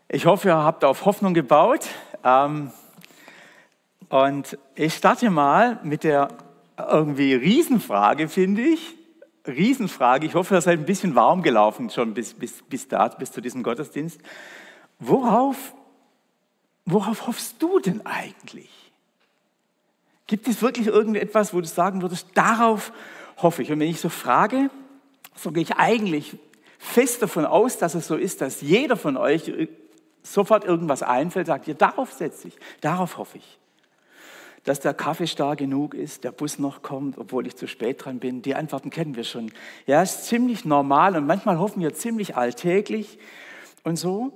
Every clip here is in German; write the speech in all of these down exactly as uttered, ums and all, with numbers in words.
Ich hoffe, ihr habt auf Hoffnung gebaut. Ähm, und ich starte mal mit der irgendwie Riesenfrage, finde ich. Riesenfrage. Ich hoffe, ihr seid ein bisschen warm gelaufen schon bis, bis, bis da, bis zu diesem Gottesdienst. Worauf, worauf hoffst du denn eigentlich? Gibt es wirklich irgendetwas, wo du sagen würdest, darauf hoffe ich? Und wenn ich so frage, so gehe ich eigentlich fest davon aus, dass es so ist, dass jeder von euch sofort irgendwas einfällt, sagt, ja, darauf setze ich, darauf hoffe ich. Dass der Kaffee stark genug ist, der Bus noch kommt, obwohl ich zu spät dran bin. Die Antworten kennen wir schon. Ja, ist ziemlich normal und manchmal hoffen wir ziemlich alltäglich und so.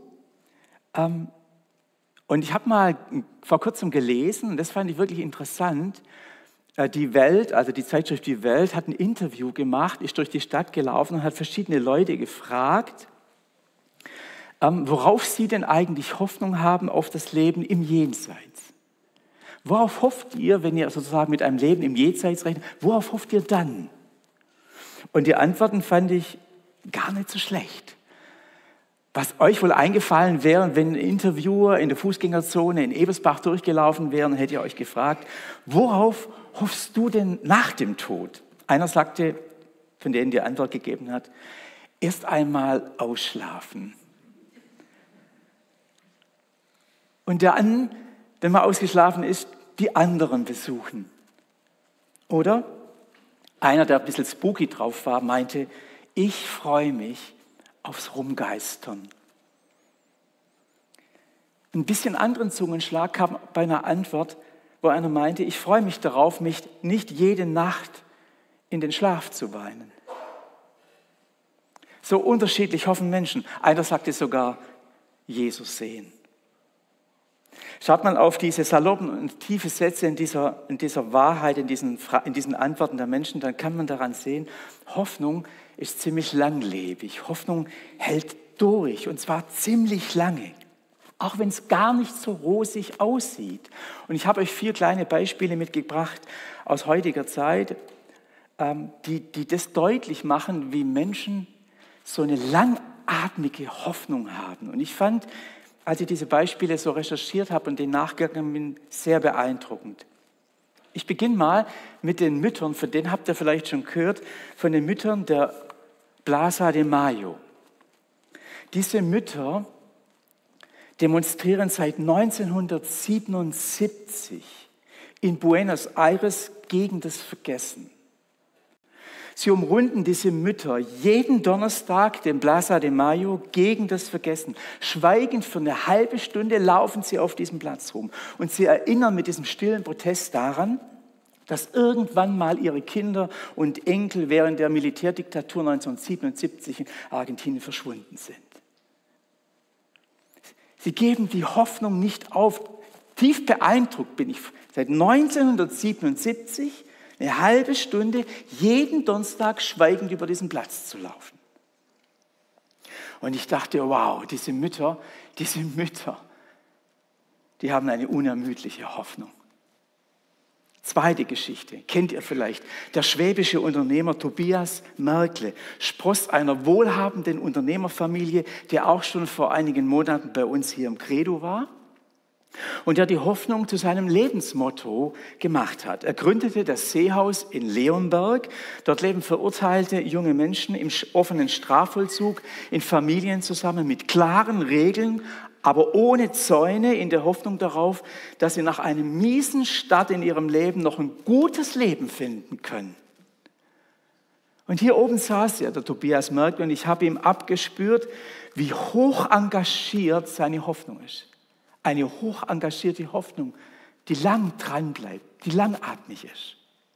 Und ich habe mal vor kurzem gelesen, und das fand ich wirklich interessant, die Welt, also die Zeitschrift Die Welt, hat ein Interview gemacht, ist durch die Stadt gelaufen und hat verschiedene Leute gefragt, worauf sie denn eigentlich Hoffnung haben auf das Leben im Jenseits. Worauf hofft ihr, wenn ihr sozusagen mit einem Leben im Jenseits rechnet, worauf hofft ihr dann? Und die Antworten fand ich gar nicht so schlecht. Was euch wohl eingefallen wäre, wenn ein Interviewer in der Fußgängerzone in Ebersbach durchgelaufen wäre, dann hätte ihr euch gefragt, worauf hoffst du denn nach dem Tod? Einer sagte, von denen die Antwort gegeben hat, erst einmal ausschlafen. Und dann, wenn man ausgeschlafen ist, die anderen besuchen. Oder einer, der ein bisschen spooky drauf war, meinte, ich freue mich aufs Rumgeistern. Ein bisschen anderen Zungenschlag kam bei einer Antwort, wo einer meinte, ich freue mich darauf, mich nicht jede Nacht in den Schlaf zu weinen. So unterschiedlich hoffen Menschen. Einer sagte sogar, Jesus sehen. Schaut mal auf diese saloppen und tiefe Sätze in dieser, in dieser Wahrheit, in diesen, in diesen Antworten der Menschen, dann kann man daran sehen, Hoffnung ist ziemlich langlebig. Hoffnung hält durch und zwar ziemlich lange, auch wenn es gar nicht so rosig aussieht. Und ich habe euch vier kleine Beispiele mitgebracht aus heutiger Zeit, die, die das deutlich machen, wie Menschen so eine langatmige Hoffnung haben. Und ich fand, als ich diese Beispiele so recherchiert habe und denen nachgegangen bin, sehr beeindruckend. Ich beginne mal mit den Müttern, von denen habt ihr vielleicht schon gehört, von den Müttern der Plaza de Mayo. Diese Mütter demonstrieren seit neunzehnhundertsiebenundsiebzig in Buenos Aires gegen das Vergessen. Sie umrunden diese Mütter jeden Donnerstag den Plaza de Mayo gegen das Vergessen. Schweigend für eine halbe Stunde laufen sie auf diesem Platz rum. Und sie erinnern mit diesem stillen Protest daran, dass irgendwann mal ihre Kinder und Enkel während der Militärdiktatur neunzehnhundertsiebenundsiebzig in Argentinien verschwunden sind. Sie geben die Hoffnung nicht auf. Tief beeindruckt bin ich seit neunzehnhundertsiebenundsiebzig, eine halbe Stunde jeden Donnerstag schweigend über diesen Platz zu laufen. Und ich dachte, wow, diese Mütter, diese Mütter, die haben eine unermüdliche Hoffnung. Zweite Geschichte, kennt ihr vielleicht. Der schwäbische Unternehmer Tobias Merkle spross einer wohlhabenden Unternehmerfamilie, der auch schon vor einigen Monaten bei uns hier im Credo war. Und der die Hoffnung zu seinem Lebensmotto gemacht hat. Er gründete das Seehaus in Leonberg. Dort leben verurteilte junge Menschen im offenen Strafvollzug in Familien zusammen mit klaren Regeln, aber ohne Zäune, in der Hoffnung darauf, dass sie nach einem miesen Start in ihrem Leben noch ein gutes Leben finden können. Und hier oben saß er, der Tobias Merkle, und ich habe ihm abgespürt, wie hoch engagiert seine Hoffnung ist. Eine hoch engagierte Hoffnung, die lang dran bleibt, die langatmig ist.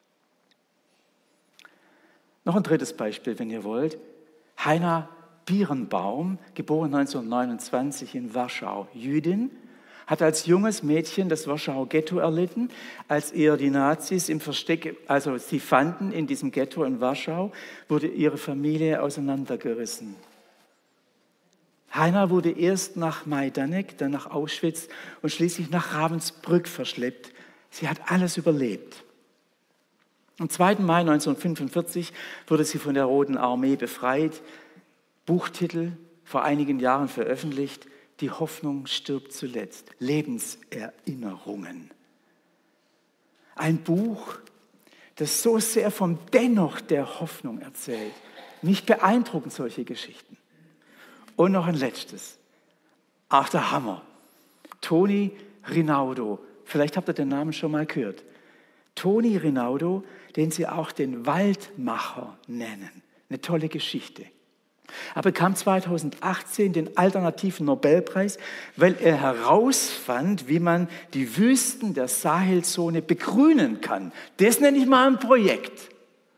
Noch ein drittes Beispiel, wenn ihr wollt. Heiner Bierenbaum, geboren neunzehnhundertneunundzwanzig in Warschau, Jüdin, hat als junges Mädchen das Warschauer Ghetto erlitten, als ihr die Nazis im Versteck, also sie fanden in diesem Ghetto in Warschau, wurde ihre Familie auseinandergerissen. Heiner wurde erst nach Majdanek, dann nach Auschwitz und schließlich nach Ravensbrück verschleppt. Sie hat alles überlebt. Am zweiten Mai neunzehnhundertfünfundvierzig wurde sie von der Roten Armee befreit. Buchtitel, vor einigen Jahren veröffentlicht, Die Hoffnung stirbt zuletzt. Lebenserinnerungen. Ein Buch, das so sehr vom Dennoch der Hoffnung erzählt. Mich beeindrucken solche Geschichten. Und noch ein letztes. Ach, der Hammer. Toni Rinaudo. Vielleicht habt ihr den Namen schon mal gehört. Toni Rinaudo, den sie auch den Waldmacher nennen. Eine tolle Geschichte. Er bekam zweitausendachtzehn den alternativen Nobelpreis, weil er herausfand, wie man die Wüsten der Sahelzone begrünen kann. Das nenne ich mal ein Projekt.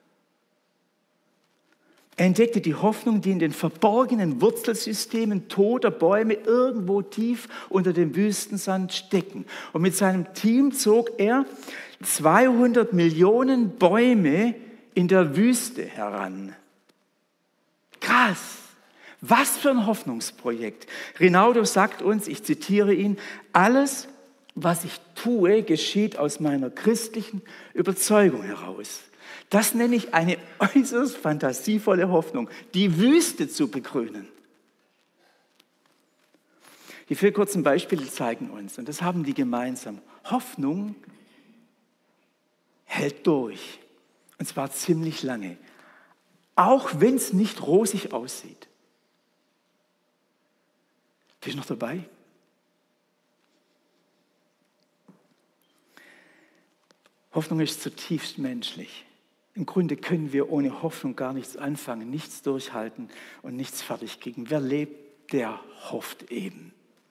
Er entdeckte die Hoffnung, die in den verborgenen Wurzelsystemen toter Bäume irgendwo tief unter dem Wüstensand stecken. Und mit seinem Team zog er zweihundert Millionen Bäume in der Wüste heran. Krass! Was für ein Hoffnungsprojekt. Rinaudo sagt uns, ich zitiere ihn, alles, was ich tue, geschieht aus meiner christlichen Überzeugung heraus. Das nenne ich eine äußerst fantasievolle Hoffnung, die Wüste zu begrünen. Die vier kurzen Beispiele zeigen uns, und das haben die gemeinsam, Hoffnung hält durch, und zwar ziemlich lange, auch wenn es nicht rosig aussieht. Bist du noch dabei? Hoffnung ist zutiefst menschlich. Im Grunde können wir ohne Hoffnung gar nichts anfangen, nichts durchhalten und nichts fertig kriegen. Wer lebt, der hofft eben.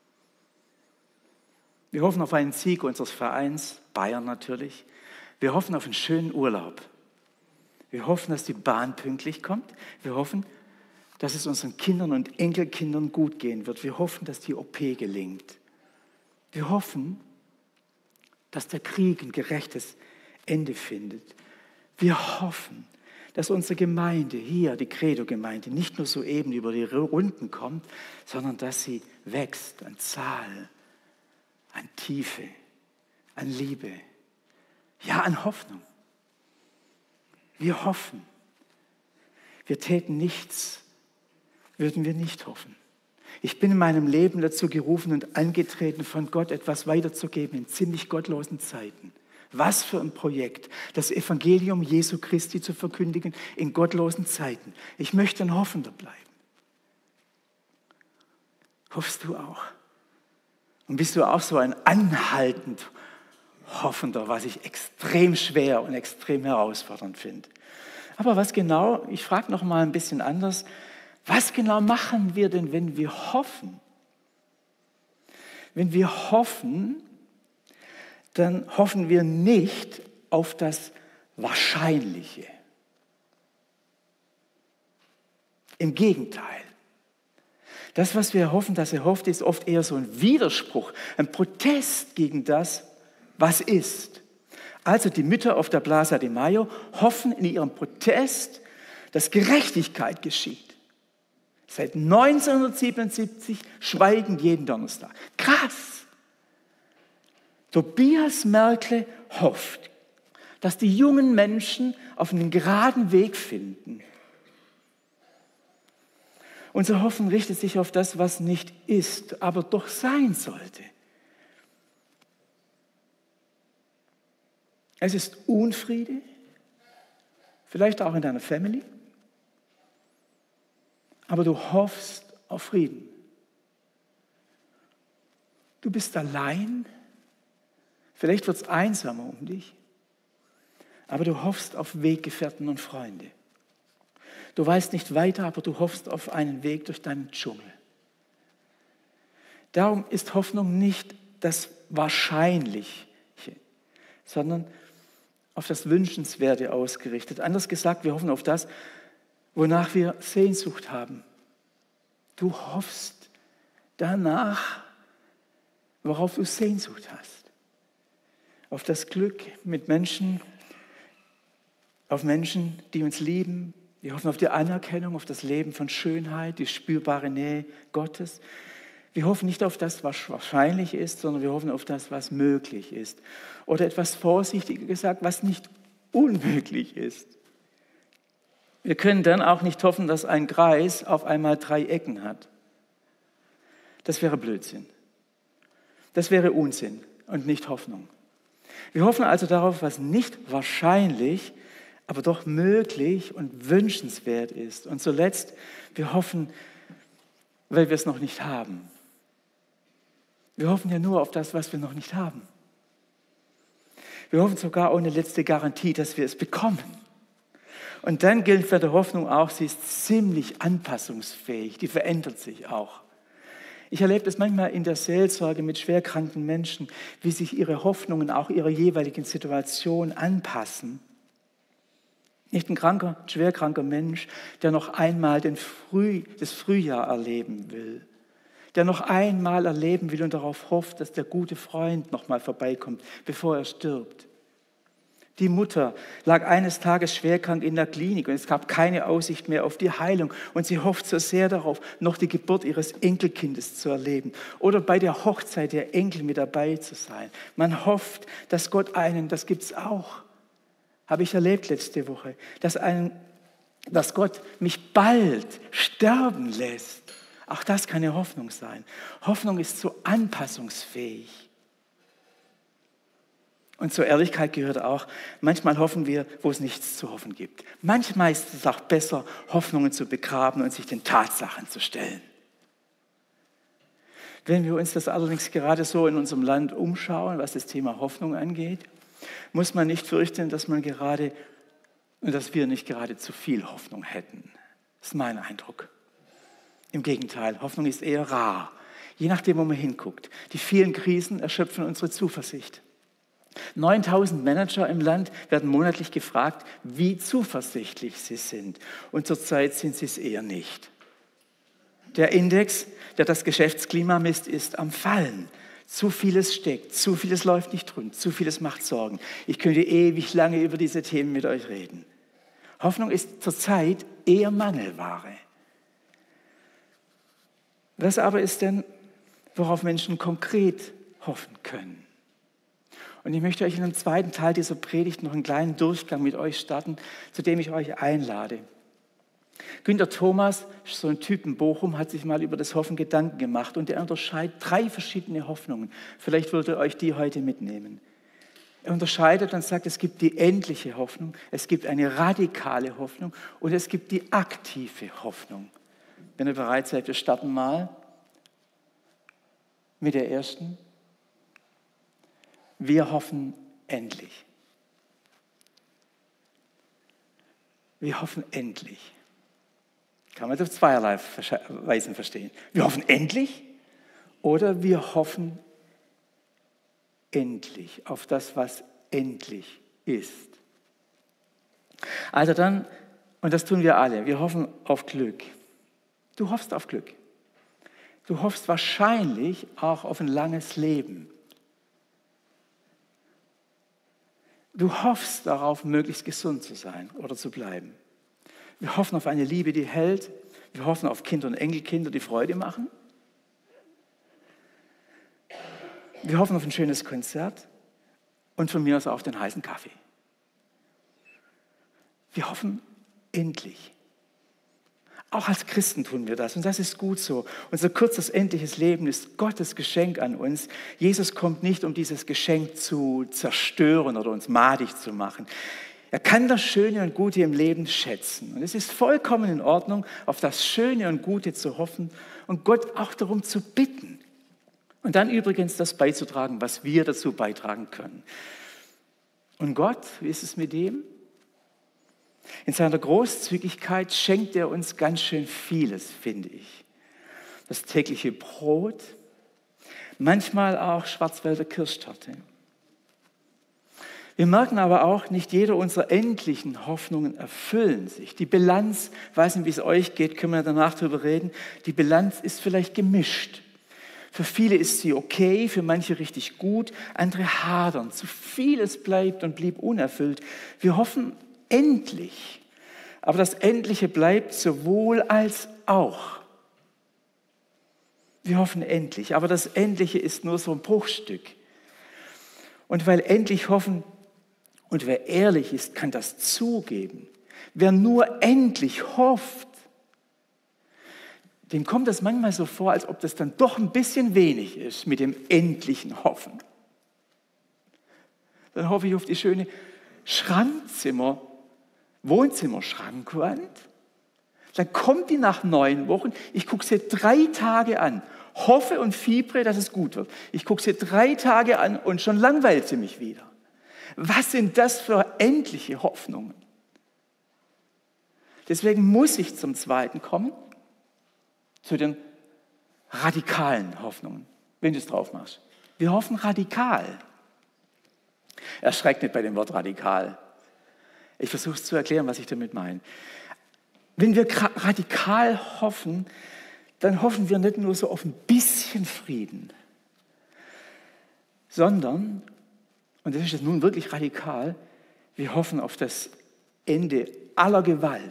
Wir hoffen auf einen Sieg unseres Vereins, Bayern natürlich. Wir hoffen auf einen schönen Urlaub. Wir hoffen, dass die Bahn pünktlich kommt. Wir hoffen, dass es unseren Kindern und Enkelkindern gut gehen wird. Wir hoffen, dass die O P gelingt. Wir hoffen, dass der Krieg ein gerechtes Ende findet. Wir hoffen, dass unsere Gemeinde hier, die Credo-Gemeinde, nicht nur soeben über die Runden kommt, sondern dass sie wächst an Zahl, an Tiefe, an Liebe, ja, an Hoffnung. Wir hoffen. Wir täten nichts, würden wir nicht hoffen. Ich bin in meinem Leben dazu gerufen und angetreten, von Gott etwas weiterzugeben in ziemlich gottlosen Zeiten. Was für ein Projekt, das Evangelium Jesu Christi zu verkündigen in gottlosen Zeiten. Ich möchte ein Hoffender bleiben. Hoffst du auch? Und bist du auch so ein anhaltend Hoffender, was ich extrem schwer und extrem herausfordernd finde? Aber was genau, ich frage noch mal ein bisschen anders, was genau machen wir denn, wenn wir hoffen? Wenn wir hoffen, dann hoffen wir nicht auf das Wahrscheinliche. Im Gegenteil. Das, was wir hoffen, dass er hofft, ist oft eher so ein Widerspruch, ein Protest gegen das, was ist. Also die Mütter auf der Plaza de Mayo hoffen in ihrem Protest, dass Gerechtigkeit geschieht. Seit neunzehnhundertsiebenundsiebzig schweigen jeden Donnerstag. Krass! Tobias Merkle hofft, dass die jungen Menschen auf einen geraden Weg finden. Unser Hoffen richtet sich auf das, was nicht ist, aber doch sein sollte. Es ist Unfriede, vielleicht auch in deiner Family, aber du hoffst auf Frieden. Du bist allein, vielleicht wird es einsamer um dich, aber du hoffst auf Weggefährten und Freunde. Du weißt nicht weiter, aber du hoffst auf einen Weg durch deinen Dschungel. Darum ist Hoffnung nicht das Wahrscheinliche, sondern auf das Wünschenswerte ausgerichtet. Anders gesagt, wir hoffen auf das, wonach wir Sehnsucht haben. Du hoffst danach, worauf du Sehnsucht hast. Auf das Glück mit Menschen, auf Menschen, die uns lieben. Wir hoffen auf die Anerkennung, auf das Leben von Schönheit, die spürbare Nähe Gottes. Wir hoffen nicht auf das, was wahrscheinlich ist, sondern wir hoffen auf das, was möglich ist. Oder etwas vorsichtiger gesagt, was nicht unmöglich ist. Wir können dann auch nicht hoffen, dass ein Kreis auf einmal drei Ecken hat. Das wäre Blödsinn. Das wäre Unsinn und nicht Hoffnung. Wir hoffen also darauf, was nicht wahrscheinlich, aber doch möglich und wünschenswert ist. Und zuletzt, wir hoffen, weil wir es noch nicht haben. Wir hoffen ja nur auf das, was wir noch nicht haben. Wir hoffen sogar ohne letzte Garantie, dass wir es bekommen. Und dann gilt für die Hoffnung auch, sie ist ziemlich anpassungsfähig, die verändert sich auch. Ich erlebe das manchmal in der Seelsorge mit schwerkranken Menschen, wie sich ihre Hoffnungen auch ihrer jeweiligen Situation anpassen. Nicht ein kranker, schwerkranker Mensch, der noch einmal den Früh, das Frühjahr erleben will, der noch einmal erleben will und darauf hofft, dass der gute Freund noch mal vorbeikommt, bevor er stirbt. Die Mutter lag eines Tages schwerkrank in der Klinik und es gab keine Aussicht mehr auf die Heilung. Und sie hofft so sehr darauf, noch die Geburt ihres Enkelkindes zu erleben oder bei der Hochzeit der Enkel mit dabei zu sein. Man hofft, dass Gott einen, das gibt es auch, habe ich erlebt letzte Woche, dass, einen, dass Gott mich bald sterben lässt. Auch das kann eine Hoffnung sein. Hoffnung ist so anpassungsfähig. Und zur Ehrlichkeit gehört auch, manchmal hoffen wir, wo es nichts zu hoffen gibt. Manchmal ist es auch besser, Hoffnungen zu begraben und sich den Tatsachen zu stellen. Wenn wir uns das allerdings gerade so in unserem Land umschauen, was das Thema Hoffnung angeht, muss man nicht fürchten, dass man gerade, dass wir nicht gerade zu viel Hoffnung hätten. Das ist mein Eindruck. Im Gegenteil, Hoffnung ist eher rar, je nachdem, wo man hinguckt. Die vielen Krisen erschöpfen unsere Zuversicht. neuntausend Manager im Land werden monatlich gefragt, wie zuversichtlich sie sind. Und zurzeit sind sie es eher nicht. Der Index, der das Geschäftsklima misst, ist am Fallen. Zu vieles steckt, zu vieles läuft nicht rund, zu vieles macht Sorgen. Ich könnte ewig lange über diese Themen mit euch reden. Hoffnung ist zurzeit eher Mangelware. Was aber ist denn, worauf Menschen konkret hoffen können? Und ich möchte euch in einem zweiten Teil dieser Predigt noch einen kleinen Durchgang mit euch starten, zu dem ich euch einlade. Günter Thomas, so ein Typ in Bochum, hat sich mal über das Hoffen Gedanken gemacht und er unterscheidet drei verschiedene Hoffnungen. Vielleicht wollt ihr euch die heute mitnehmen. Er unterscheidet und sagt, es gibt die endliche Hoffnung, es gibt eine radikale Hoffnung und es gibt die aktive Hoffnung. Wenn ihr bereit seid, wir starten mal mit der ersten. Wir hoffen endlich. Wir hoffen endlich. Kann man das auf zweierlei Weisen verstehen. Wir hoffen endlich oder wir hoffen endlich auf das, was endlich ist. Also dann, und das tun wir alle, wir hoffen auf Glück. Du hoffst auf Glück. Du hoffst wahrscheinlich auch auf ein langes Leben. Du hoffst darauf, möglichst gesund zu sein oder zu bleiben. Wir hoffen auf eine Liebe, die hält. Wir hoffen auf Kinder und Enkelkinder, die Freude machen. Wir hoffen auf ein schönes Konzert und von mir aus auf den heißen Kaffee. Wir hoffen endlich. Auch als Christen tun wir das und das ist gut so. Unser kurzes, endliches Leben ist Gottes Geschenk an uns. Jesus kommt nicht, um dieses Geschenk zu zerstören oder uns madig zu machen. Er kann das Schöne und Gute im Leben schätzen. Und es ist vollkommen in Ordnung, auf das Schöne und Gute zu hoffen und Gott auch darum zu bitten. Und dann übrigens das beizutragen, was wir dazu beitragen können. Und Gott, wie ist es mit dem? In seiner Großzügigkeit schenkt er uns ganz schön vieles, finde ich. Das tägliche Brot, manchmal auch Schwarzwälder Kirschtorte. Wir merken aber auch, nicht jeder unserer endlichen Hoffnungen erfüllen sich. Die Bilanz, ich weiß nicht, wie es euch geht, können wir danach darüber reden, die Bilanz ist vielleicht gemischt. Für viele ist sie okay, für manche richtig gut, andere hadern. Zu vieles bleibt und blieb unerfüllt. Wir hoffen endlich, aber das Endliche bleibt sowohl als auch. Wir hoffen endlich, aber das Endliche ist nur so ein Bruchstück. Und weil endlich hoffen, und wer ehrlich ist, kann das zugeben. Wer nur endlich hofft, dem kommt das manchmal so vor, als ob das dann doch ein bisschen wenig ist mit dem endlichen Hoffen. Dann hoffe ich auf die schöne Schrankzimmer, Wohnzimmer-Schrankwand. Dann kommt die nach neun Wochen. Ich gucke sie drei Tage an, hoffe und fiebere, dass es gut wird. Ich gucke sie drei Tage an und schon langweilt sie mich wieder. Was sind das für endliche Hoffnungen? Deswegen muss ich zum Zweiten kommen, zu den radikalen Hoffnungen, wenn du es drauf machst. Wir hoffen radikal. Erschreckt nicht bei dem Wort radikal. Ich versuche es zu erklären, was ich damit meine. Wenn wir radikal hoffen, dann hoffen wir nicht nur so auf ein bisschen Frieden, sondern, und das ist jetzt nun wirklich radikal, wir hoffen auf das Ende aller Gewalt.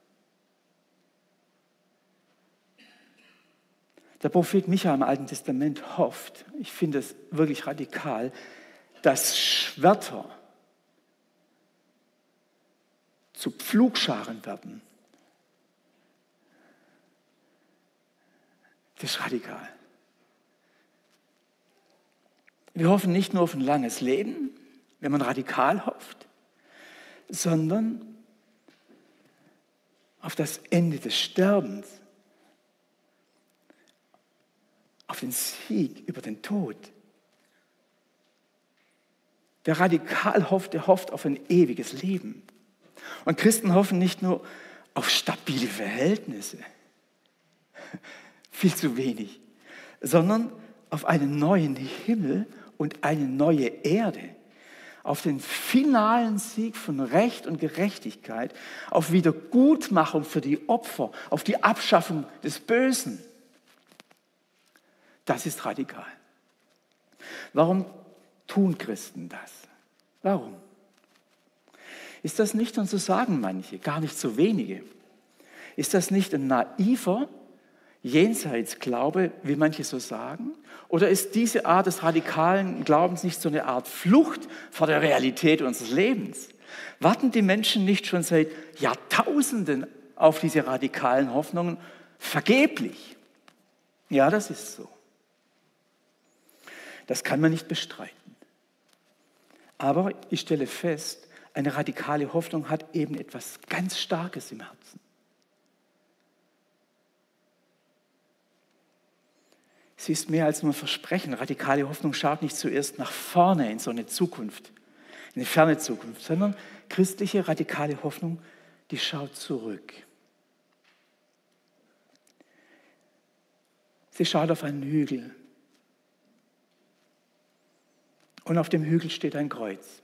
Der Prophet Micha im Alten Testament hofft, ich finde es wirklich radikal, dass Schwerter zu Pflugscharen werden. Das ist radikal. Wir hoffen nicht nur auf ein langes Leben, wenn man radikal hofft, sondern auf das Ende des Sterbens, auf den Sieg über den Tod. Wer radikal hofft, der hofft auf ein ewiges Leben. Und Christen hoffen nicht nur auf stabile Verhältnisse, viel zu wenig, sondern auf einen neuen Himmel und eine neue Erde, auf den finalen Sieg von Recht und Gerechtigkeit, auf Wiedergutmachung für die Opfer, auf die Abschaffung des Bösen. Das ist radikal. Warum tun Christen das? Warum? Ist das nicht, und so sagen manche, gar nicht so wenige, ist das nicht ein naiver Jenseitsglaube, wie manche so sagen? Oder ist diese Art des radikalen Glaubens nicht so eine Art Flucht vor der Realität unseres Lebens? Warten die Menschen nicht schon seit Jahrtausenden auf diese radikalen Hoffnungen vergeblich? Ja, das ist so. Das kann man nicht bestreiten. Aber ich stelle fest, eine radikale Hoffnung hat eben etwas ganz Starkes im Herzen. Sie ist mehr als nur ein Versprechen. Radikale Hoffnung schaut nicht zuerst nach vorne in so eine Zukunft, in eine ferne Zukunft, sondern christliche radikale Hoffnung, die schaut zurück. Sie schaut auf einen Hügel. Und auf dem Hügel steht ein Kreuz.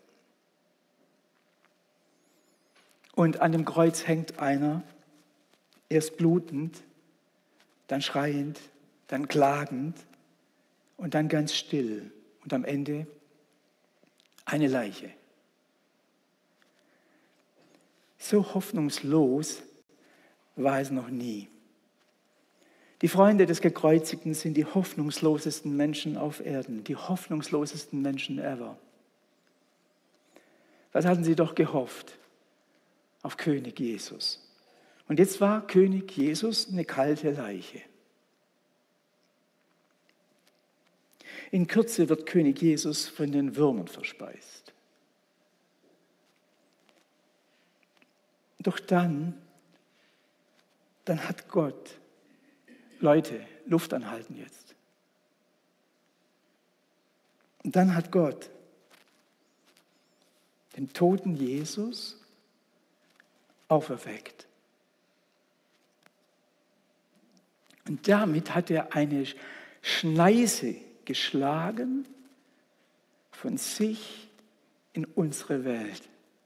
Und an dem Kreuz hängt einer, erst blutend, dann schreiend, dann klagend und dann ganz still. Und am Ende eine Leiche. So hoffnungslos war es noch nie. Die Freunde des Gekreuzigten sind die hoffnungslosesten Menschen auf Erden, die hoffnungslosesten Menschen ever. Was hatten sie doch gehofft? Auf König Jesus. Und jetzt war König Jesus eine kalte Leiche. In Kürze wird König Jesus von den Würmern verspeist. Doch dann, dann hat Gott, Leute, Luft anhalten jetzt. Und dann hat Gott den toten Jesus auferweckt. Und damit hat er eine Schneise geschlagen von sich in unsere Welt.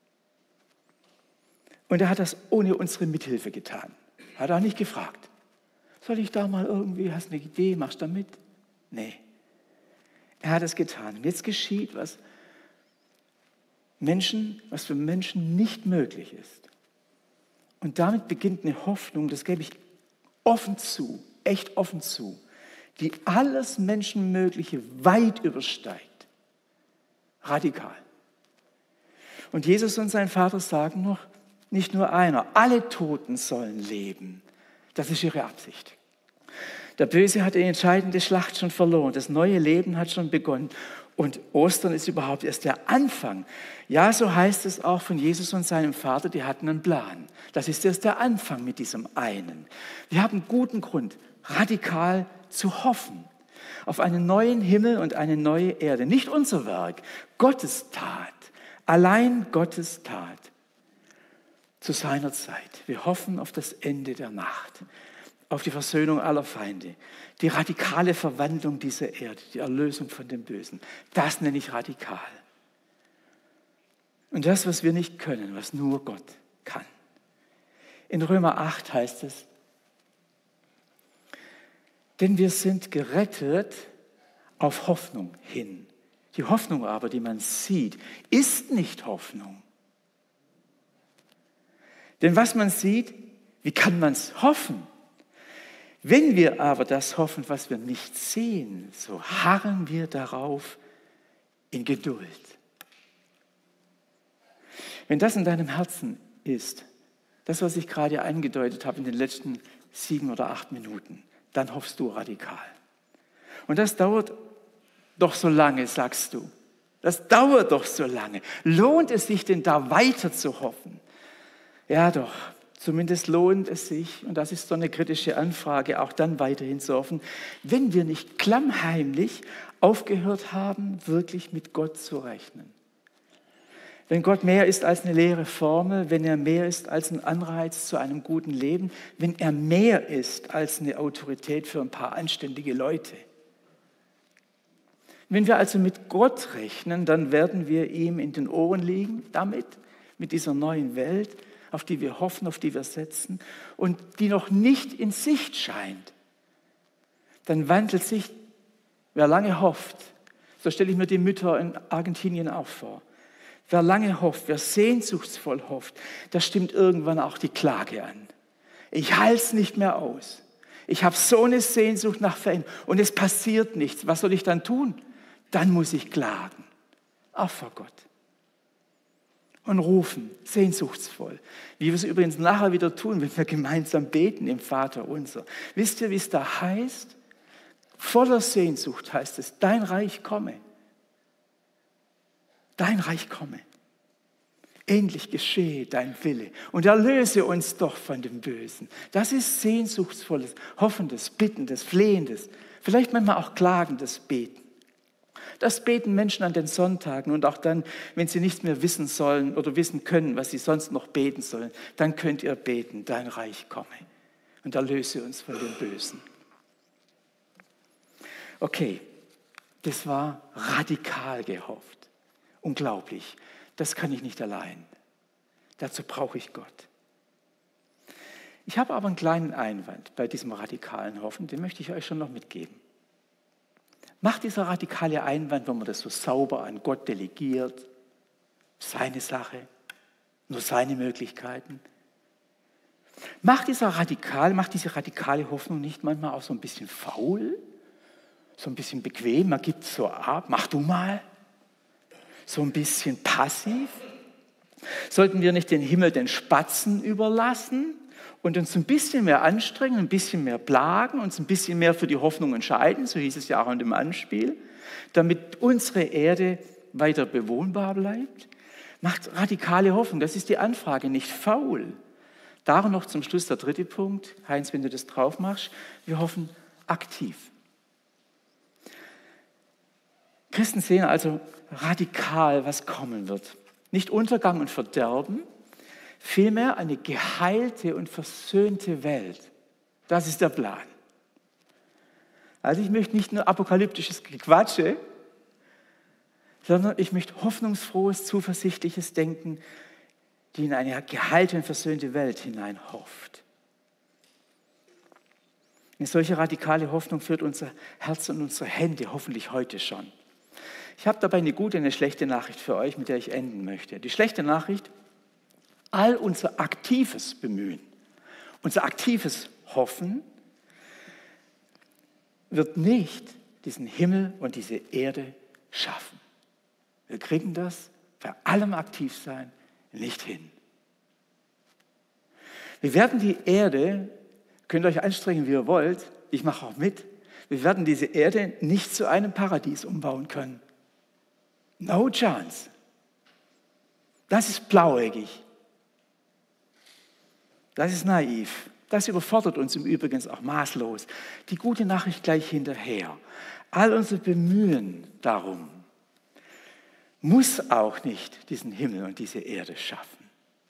Und er hat das ohne unsere Mithilfe getan. Hat auch nicht gefragt. Soll ich da mal irgendwie, hast du eine Idee, machst du da mit? Nee. Er hat es getan. Und jetzt geschieht, was Menschen, was für Menschen nicht möglich ist. Und damit beginnt eine Hoffnung, das gebe ich offen zu, echt offen zu, die alles Menschenmögliche weit übersteigt. Radikal. Und Jesus und sein Vater sagen noch, nicht nur einer, alle Toten sollen leben. Das ist ihre Absicht. Der Böse hat die entscheidende Schlacht schon verloren. Das neue Leben hat schon begonnen. Und Ostern ist überhaupt erst der Anfang. Ja, so heißt es auch von Jesus und seinem Vater, die hatten einen Plan. Das ist erst der Anfang mit diesem einen. Wir haben guten Grund, radikal zu hoffen auf einen neuen Himmel und eine neue Erde. Nicht unser Werk, Gottes Tat, allein Gottes Tat zu seiner Zeit. Wir hoffen auf das Ende der Nacht, auf die Versöhnung aller Feinde, die radikale Verwandlung dieser Erde, die Erlösung von dem Bösen. Das nenne ich radikal. Und das, was wir nicht können, was nur Gott kann. In Römer acht heißt es, denn wir sind gerettet auf Hoffnung hin. Die Hoffnung aber, die man sieht, ist nicht Hoffnung. Denn was man sieht, wie kann man es hoffen? Wenn wir aber das hoffen, was wir nicht sehen, so harren wir darauf in Geduld. Wenn das in deinem Herzen ist, das, was ich gerade angedeutet habe in den letzten sieben oder acht Minuten, dann hoffst du radikal. Und das dauert doch so lange, sagst du. Das dauert doch so lange. Lohnt es sich denn da weiter zu hoffen? Ja doch, zumindest lohnt es sich, und das ist so eine kritische Anfrage, auch dann weiterhin zu hoffen, wenn wir nicht klammheimlich aufgehört haben, wirklich mit Gott zu rechnen. Wenn Gott mehr ist als eine leere Formel, wenn er mehr ist als ein Anreiz zu einem guten Leben, wenn er mehr ist als eine Autorität für ein paar anständige Leute. Wenn wir also mit Gott rechnen, dann werden wir ihm in den Ohren liegen, damit, mit dieser neuen Welt, auf die wir hoffen, auf die wir setzen und die noch nicht in Sicht scheint. Dann wandelt sich, wer lange hofft, so stelle ich mir die Mütter in Argentinien auch vor, wer lange hofft, wer sehnsuchtsvoll hofft, da stimmt irgendwann auch die Klage an. Ich halte es nicht mehr aus. Ich habe so eine Sehnsucht nach Veränderung und es passiert nichts. Was soll ich dann tun? Dann muss ich klagen, auch vor Gott. Und rufen, sehnsuchtsvoll. Wie wir es übrigens nachher wieder tun, wenn wir gemeinsam beten im Vater unser. Wisst ihr, wie es da heißt? Voller Sehnsucht heißt es, dein Reich komme. Dein Reich komme. Endlich geschehe dein Wille und erlöse uns doch von dem Bösen. Das ist sehnsuchtsvolles, hoffendes, bittendes, flehendes, vielleicht manchmal auch klagendes Beten. Das beten Menschen an den Sonntagen und auch dann, wenn sie nichts mehr wissen sollen oder wissen können, was sie sonst noch beten sollen, dann könnt ihr beten, dein Reich komme und erlöse uns von dem Bösen. Okay, das war radikal gehofft. Unglaublich, das kann ich nicht allein. Dazu brauche ich Gott. Ich habe aber einen kleinen Einwand bei diesem radikalen Hoffen, den möchte ich euch schon noch mitgeben. Macht dieser radikale Einwand, wenn man das so sauber an Gott delegiert, seine Sache, nur seine Möglichkeiten? Macht dieser radikal, macht diese radikale Hoffnung nicht manchmal auch so ein bisschen faul, so ein bisschen bequem, man gibt es so ab, mach du mal, so ein bisschen passiv? Sollten wir nicht den Himmel den Spatzen überlassen und uns ein bisschen mehr anstrengen, ein bisschen mehr plagen, uns ein bisschen mehr für die Hoffnung entscheiden, so hieß es ja auch in dem Anspiel, damit unsere Erde weiter bewohnbar bleibt? Macht radikale Hoffnung, das ist die Anfrage, nicht faul. Darum noch zum Schluss der dritte Punkt, Heinz, wenn du das drauf machst, wir hoffen aktiv. Christen sehen also radikal, was kommen wird. Nicht Untergang und Verderben, vielmehr eine geheilte und versöhnte Welt. Das ist der Plan. Also ich möchte nicht nur apokalyptisches Gequatsche, sondern ich möchte hoffnungsfrohes, zuversichtliches Denken, die in eine geheilte und versöhnte Welt hinein hofft. Eine solche radikale Hoffnung führt unser Herz und unsere Hände hoffentlich heute schon. Ich habe dabei eine gute und eine schlechte Nachricht für euch, mit der ich enden möchte. Die schlechte Nachricht: all unser aktives Bemühen, unser aktives Hoffen wird nicht diesen Himmel und diese Erde schaffen. Wir kriegen das bei allem Aktivsein nicht hin. Wir werden die Erde, könnt ihr euch anstrengen, wie ihr wollt, ich mache auch mit, wir werden diese Erde nicht zu einem Paradies umbauen können. No chance. Das ist blauäugig. Das ist naiv. Das überfordert uns im Übrigen auch maßlos. Die gute Nachricht gleich hinterher. All unser Bemühen darum muss auch nicht diesen Himmel und diese Erde schaffen.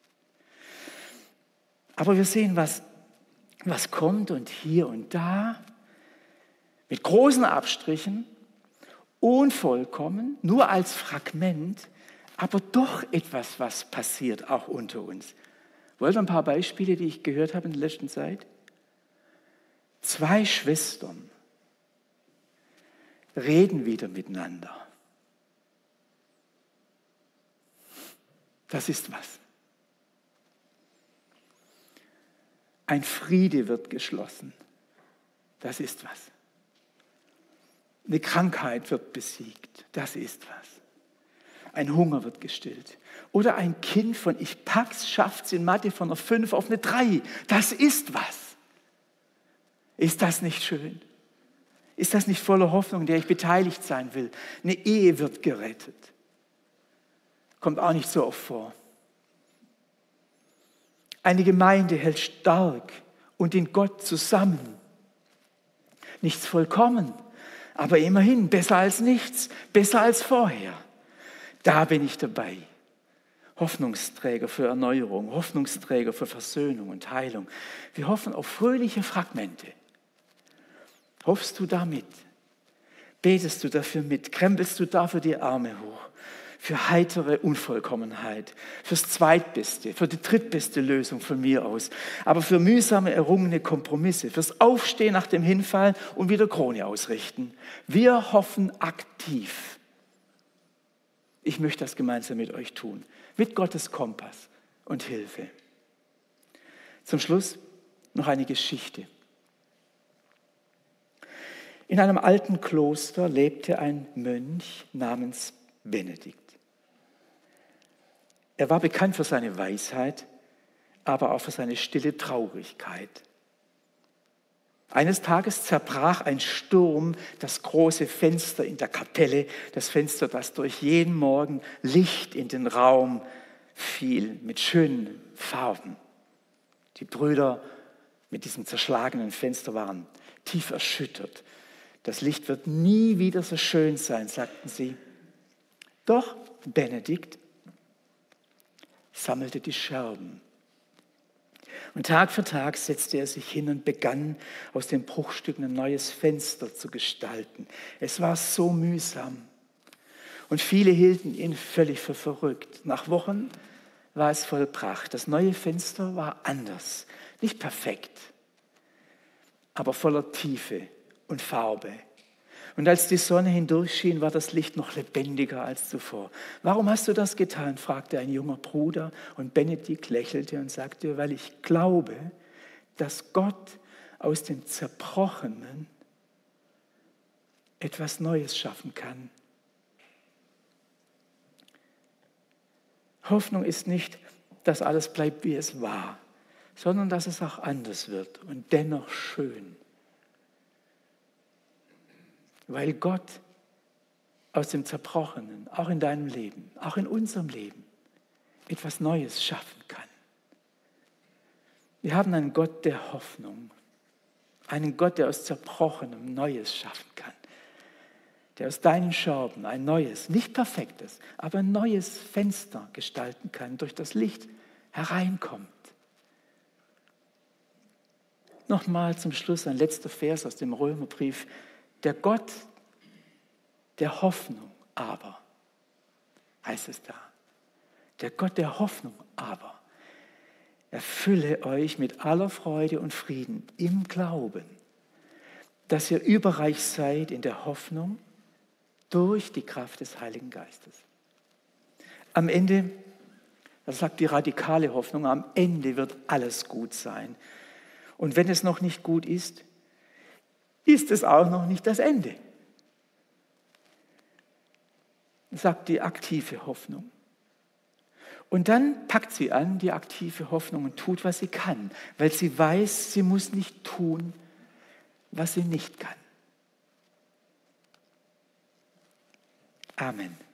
Aber wir sehen, was, was kommt und hier und da, mit großen Abstrichen, unvollkommen, nur als Fragment, aber doch etwas, was passiert, auch unter uns. Wollt ihr ein paar Beispiele, die ich gehört habe in der letzten Zeit? Zwei Schwestern reden wieder miteinander. Das ist was. Ein Friede wird geschlossen. Das ist was. Eine Krankheit wird besiegt. Das ist was. Ein Hunger wird gestillt. Oder ein Kind von ich pack's, schafft's in Mathe von einer fünf auf eine drei. Das ist was. Ist das nicht schön? Ist das nicht voller Hoffnung, in der ich beteiligt sein will? Eine Ehe wird gerettet. Kommt auch nicht so oft vor. Eine Gemeinde hält stark und in Gott zusammen. Nichts vollkommen, aber immerhin besser als nichts, besser als vorher. Da bin ich dabei. Hoffnungsträger für Erneuerung, Hoffnungsträger für Versöhnung und Heilung. Wir hoffen auf fröhliche Fragmente. Hoffst du damit? Betest du dafür mit? Krempelst du dafür die Arme hoch? Für heitere Unvollkommenheit, fürs Zweitbeste, für die drittbeste Lösung von mir aus, aber für mühsame errungene Kompromisse, fürs Aufstehen nach dem Hinfallen und wieder Krone ausrichten. Wir hoffen aktiv. Ich möchte das gemeinsam mit euch tun, mit Gottes Kompass und Hilfe. Zum Schluss noch eine Geschichte. In einem alten Kloster lebte ein Mönch namens Benedikt. Er war bekannt für seine Weisheit, aber auch für seine stille Traurigkeit. Eines Tages zerbrach ein Sturm das große Fenster in der Kapelle, das Fenster, das durch jeden Morgen Licht in den Raum fiel, mit schönen Farben. Die Brüder mit diesem zerschlagenen Fenster waren tief erschüttert. Das Licht wird nie wieder so schön sein, sagten sie. Doch Benedikt sammelte die Scherben. Und Tag für Tag setzte er sich hin und begann, aus den Bruchstücken ein neues Fenster zu gestalten. Es war so mühsam. Und viele hielten ihn völlig für verrückt. Nach Wochen war es vollbracht. Das neue Fenster war anders. Nicht perfekt, aber voller Tiefe und Farbe. Und als die Sonne hindurchschien, war das Licht noch lebendiger als zuvor. Warum hast du das getan? Fragte ein junger Bruder. Und Benedikt lächelte und sagte, weil ich glaube, dass Gott aus dem Zerbrochenen etwas Neues schaffen kann. Hoffnung ist nicht, dass alles bleibt, wie es war, sondern dass es auch anders wird und dennoch schön. Weil Gott aus dem Zerbrochenen, auch in deinem Leben, auch in unserem Leben, etwas Neues schaffen kann. Wir haben einen Gott der Hoffnung, einen Gott, der aus Zerbrochenem Neues schaffen kann, der aus deinen Scherben ein neues, nicht perfektes, aber ein neues Fenster gestalten kann, durch das Licht hereinkommt. Nochmal zum Schluss ein letzter Vers aus dem Römerbrief. Der Gott der Hoffnung aber, heißt es da, der Gott der Hoffnung aber, erfülle euch mit aller Freude und Frieden im Glauben, dass ihr überreich seid in der Hoffnung durch die Kraft des Heiligen Geistes. Am Ende, das sagt die radikale Hoffnung, am Ende wird alles gut sein. Und wenn es noch nicht gut ist, ist es auch noch nicht das Ende. Sagt die aktive Hoffnung. Und dann packt sie an, die aktive Hoffnung, und tut, was sie kann, weil sie weiß, sie muss nicht tun, was sie nicht kann. Amen.